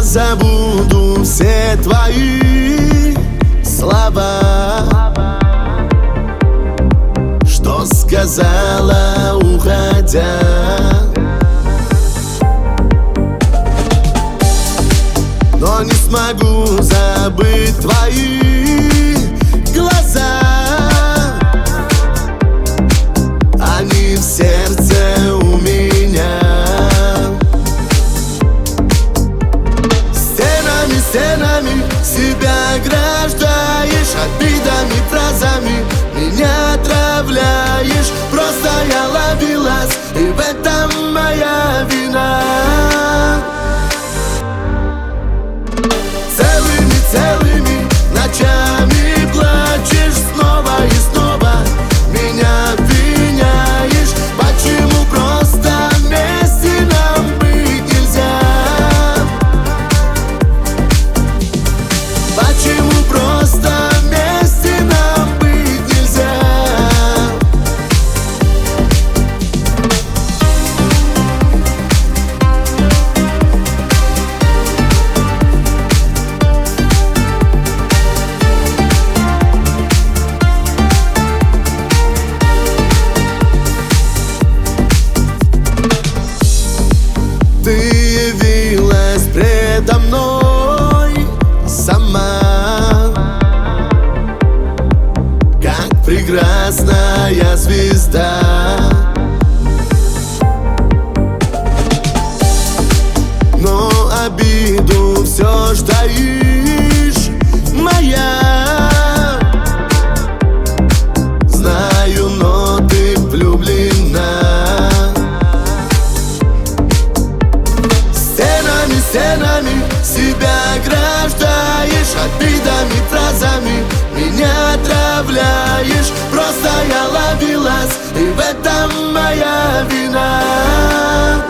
я забуду все твои слова, что сказала, уходя. Но не смогу забыть твои глаза, они в сердце у меня. Стенами, стенами себя ограждаешь, обидами, фразами меня отравляешь. Просто я ловилась, и в этом моя вина. Целыми ночами плачешь, снова и снова меня обвиняешь. Почему просто вместе нам быть нельзя? Почему просто вместе нам быть нельзя? Ты явилась предо мной сама, как прекрасная звезда. Но обиду все ж таишь, моя. Знаю, но ты влюблена. Стенами себя ограждаешь, обидами, фразами меня отравляешь. Просто я ловилась, и в этом моя вина.